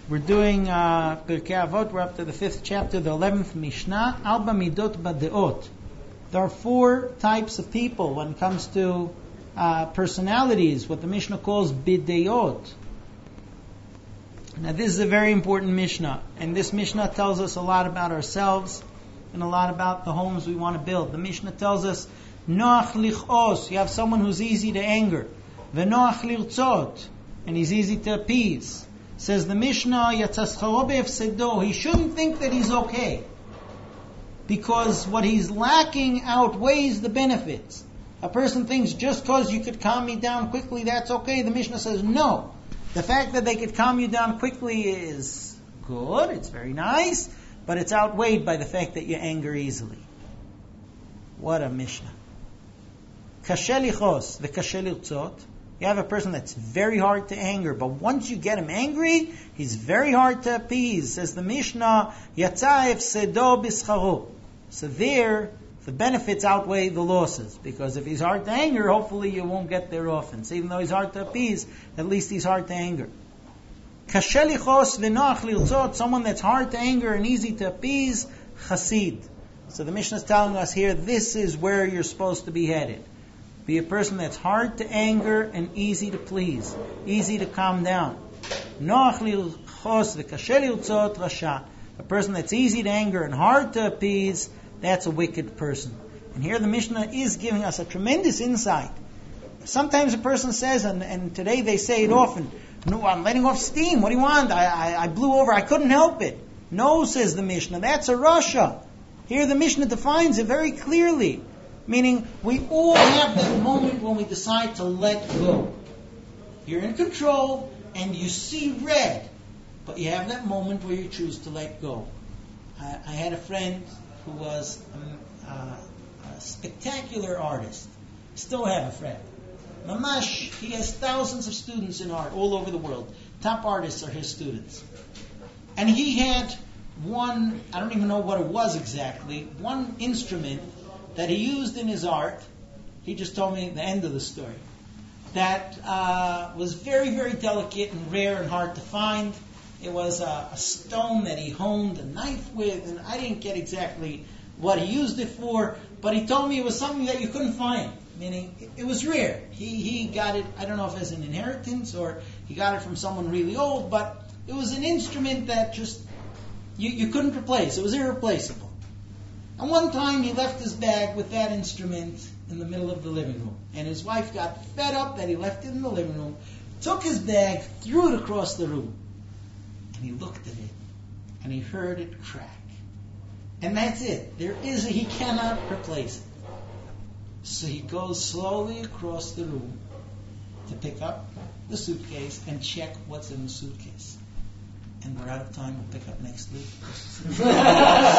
We're doing Pirkei Avot. We're up to the 5th chapter, the 11th Mishnah. Alba midot badeot. There are 4 types of people when it comes to personalities, what the Mishnah calls bideot. Now this is a very important Mishnah, and this Mishnah tells us a lot about ourselves and a lot about the homes we want to build. The Mishnah tells us, Noach lichos, you have someone who's easy to anger. V'noach lirtzot, and he's easy to appease. Says the Mishnah, Yatzascharo be'efsedo, he shouldn't think that he's okay, because what he's lacking outweighs the benefits. A person thinks just because you could calm me down quickly, that's okay. The Mishnah says no. The fact that they could calm you down quickly is good, it's very nice, but it's outweighed by the fact that you anger easily. What a Mishnah. Kashe lichos v'kashe lirtzot. You have a person that's very hard to anger, but once you get him angry, he's very hard to appease. Says the Mishnah, Yatza efsedo b'scharo. So there, the benefits outweigh the losses, because if he's hard to anger, hopefully you won't get there often. So even though he's hard to appease, at least he's hard to anger. Kashe lichos v'noach lirtzot, someone that's hard to anger and easy to appease, chasid. So the Mishnah is telling us here, this is where you're supposed to be headed. Be a person that's hard to anger and easy to please, easy to calm down. Noach lirchos v'kashe lirtzot rasha. A person that's easy to anger and hard to appease, that's a wicked person. And here the Mishnah is giving us a tremendous insight. Sometimes a person says, and today they say it often, no, I'm letting off steam. What do you want? I blew over. I couldn't help it. No, says the Mishnah. That's a rasha. Here the Mishnah defines it very clearly. Meaning, we all have that moment when we decide to let go. You're in control and you see red, but you have that moment where you choose to let go. I had a friend who was a spectacular artist. Still have a friend. Mamash, he has thousands of students in art all over the world. Top artists are his students. And he had one, I don't even know what it was exactly, one instrument that he used in his art. He just told me the end of the story. That was very, very delicate and rare and hard to find. It was a stone that he honed a knife with, and I didn't get exactly what he used it for, but he told me it was something that you couldn't find, meaning it was rare. He got it, I don't know if as an inheritance or he got it from someone really old, but it was an instrument that just you couldn't replace. It was irreplaceable. And one time he left his bag with that instrument in the middle of the living room. And his wife got fed up that he left it in the living room, took his bag, threw it across the room. And he looked at it, and he heard it crack. And that's it. He cannot replace it. So he goes slowly across the room to pick up the suitcase and check what's in the suitcase. And we're out of time. We'll pick up next week.